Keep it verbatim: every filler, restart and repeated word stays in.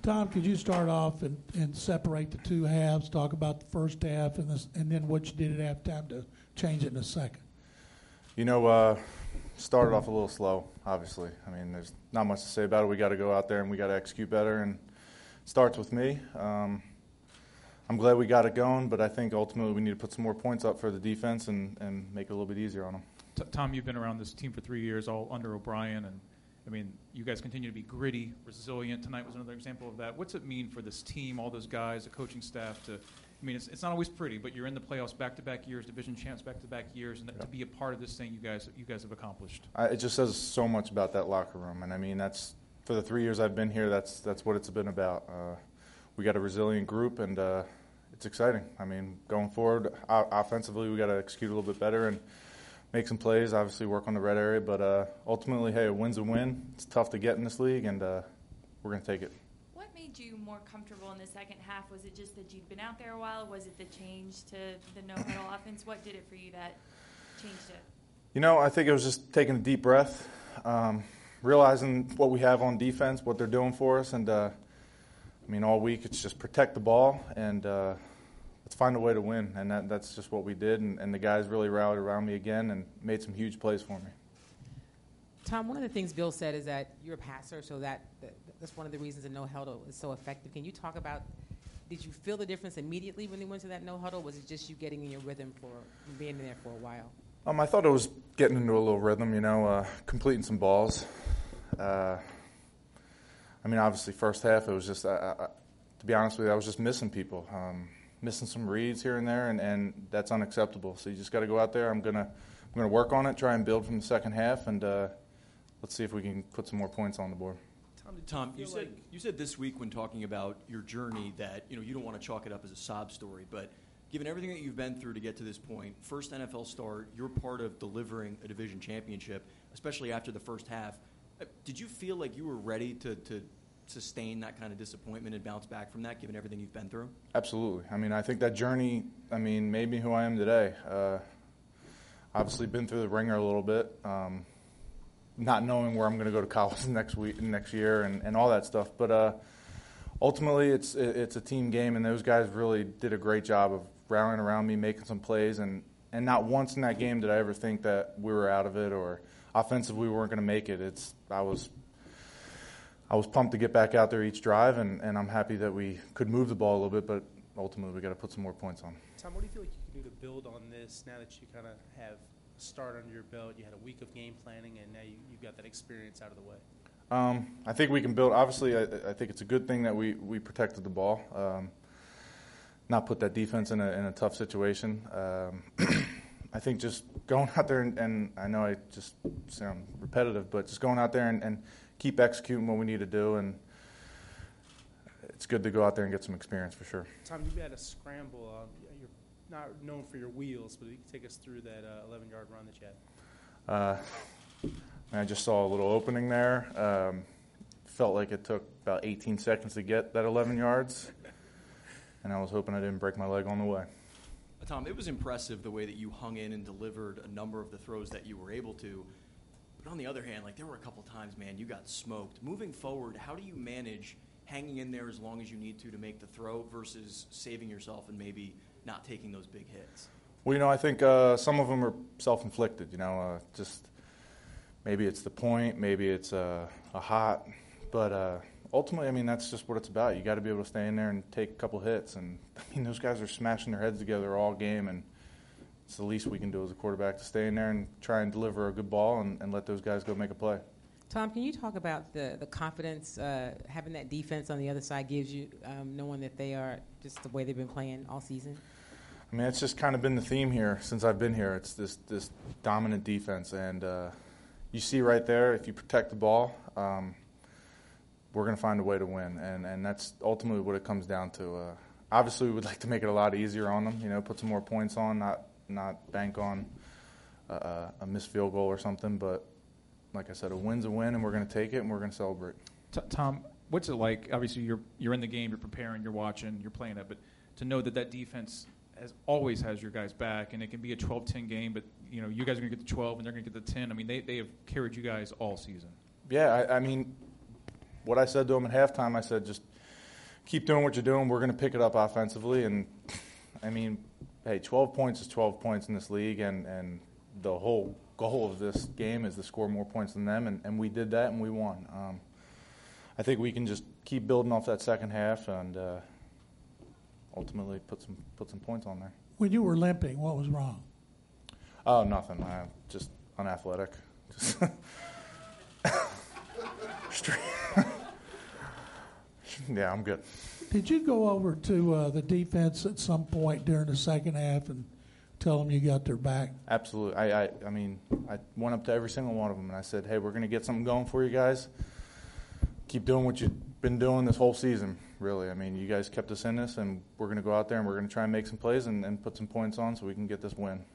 Tom, could you start off and, and separate the two halves, talk about the first half and, this, and then what you did at halftime to change it in a second? You know, uh, started off a little slow, obviously. I mean, there's not much to say about it. We got to go out there and we got to execute better, and it starts with me. Um, I'm glad we got it going, but I think ultimately we need to put some more points up for the defense and, and make it a little bit easier on them. T- Tom, you've been around this team for three years, all under O'Brien, and I mean, you guys continue to be gritty, resilient. Tonight was another example of that. What's it mean for this team, all those guys, the coaching staff to, I mean, it's, it's not always pretty, but you're in the playoffs back-to-back years, division champs back-to-back years, and yeah. to be a part of this thing you guys you guys have accomplished. I, it just says so much about that locker room, and I mean, that's for the three years I've been here, that's that's what it's been about. Uh, we got a resilient group, and uh, it's exciting. I mean, going forward, o- offensively, we got to execute a little bit better and make some plays, obviously work on the red area, but uh, ultimately, hey, a win's a win. It's tough to get in this league, and uh, we're going to take it. What made you more comfortable in the second half? Was it just that you'd been out there a while? Was it the change to the no-huddle offense? What did it for you that changed it? You know, I think it was just taking a deep breath, um, realizing what we have on defense, what they're doing for us, and, uh, I mean, all week it's just protect the ball and uh, let's find a way to win, and that, that's just what we did, and, and the guys really rallied around me again and made some huge plays for me. Tom, one of the things Bill said is that you're a passer, so that, that that's one of the reasons the no-huddle is so effective. Can you talk about, did you feel the difference immediately when they went to that no-huddle? Was it just you getting in your rhythm for being in there for a while? Um, I thought it was getting into a little rhythm, you know, uh, completing some balls. Uh, I mean, obviously, first half, it was just, uh, uh, to be honest with you, I was just missing people. Um, missing some reads here and there, and, and that's unacceptable. So you just got to go out there. I'm gonna I'm gonna work on it, try and build from the second half, and uh, let's see if we can put some more points on the board. Tom, Tom, you said you said this week when talking about your journey that you know you don't want to chalk it up as a sob story, but given everything that you've been through to get to this point, first N F L start, you're part of delivering a division championship, especially after the first half. Did you feel like you were ready to to sustain that kind of disappointment and bounce back from that, given everything you've been through? Absolutely. I mean, I think that journey, I mean, made me who I am today. Uh, obviously been through the ringer a little bit, um, not knowing where I'm going to go to college next week, next year, and, and all that stuff. But uh, ultimately, it's it's a team game, and those guys really did a great job of rallying around me, making some plays, and, and not once in that game did I ever think that we were out of it or offensively we weren't going to make it. It's I was I was pumped to get back out there each drive, and, and I'm happy that we could move the ball a little bit, but ultimately we got to put some more points on. Tom, what do you feel like you can do to build on this now that you kind of have a start under your belt? You had a week of game planning, and now you, you've got that experience out of the way. Um, I think we can build. Obviously, I, I think it's a good thing that we, we protected the ball, um, not put that defense in a, in a tough situation. Um, I think just going out there, and, and I know I just sound repetitive, but just going out there and, and keep executing what we need to do, and it's good to go out there and get some experience for sure. Tom, you've had a scramble. Uh, you're not known for your wheels, but you can take us through that eleven-yard uh, run that you had. Uh, I just saw a little opening there. Um, felt like it took about eighteen seconds to get that eleven yards, and I was hoping I didn't break my leg on the way. Tom, it was impressive the way that you hung in and delivered a number of the throws that you were able to. But on the other hand, like there were a couple times, man, you got smoked. Moving forward, how do you manage hanging in there as long as you need to to make the throw versus saving yourself and maybe not taking those big hits? Well, you know, I think uh, some of them are self-inflicted, you know, uh, just maybe it's the point, maybe it's uh, a hot, but uh, ultimately, I mean, that's just what it's about. You got to be able to stay in there and take a couple hits, and I mean, those guys are smashing their heads together all game, and it's the least we can do as a quarterback to stay in there and try and deliver a good ball and, and let those guys go make a play. Tom, can you talk about the, the confidence uh, having that defense on the other side gives you, um, knowing that they are just the way they've been playing all season? I mean, it's just kind of been the theme here since I've been here. It's this, this dominant defense, and uh, you see right there, if you protect the ball, um, we're going to find a way to win, and, and that's ultimately what it comes down to. Uh, obviously, we would like to make it a lot easier on them, you know, put some more points on, not not bank on uh, a missed field goal or something, but like I said, a win's a win, and we're going to take it, and we're going to celebrate. T- Tom, what's it like? Obviously, you're you're in the game, you're preparing, you're watching, you're playing it, but to know that that defense has always has your guys back, and it can be a twelve ten game, but you know you guys are going to get the twelve, and they're going to get the ten. I mean, they, they have carried you guys all season. Yeah, I, I mean, what I said to them at halftime, I said just keep doing what you're doing. We're going to pick it up offensively. And, I mean, hey, twelve points is twelve points in this league, and, and the whole goal of this game is to score more points than them, and, and we did that, and we won. Um, I think we can just keep building off that second half and uh, ultimately put some put some points on there. When you were limping, what was wrong? Oh, nothing. I'm just unathletic. Just Straight. Yeah, I'm good. Did you go over to uh, the defense at some point during the second half and tell them you got their back? Absolutely. I, I, I mean, I went up to every single one of them and I said, hey, we're going to get something going for you guys. Keep doing what you've been doing this whole season, really. I mean, you guys kept us in this, and we're going to go out there and we're going to try and make some plays and, and put some points on so we can get this win.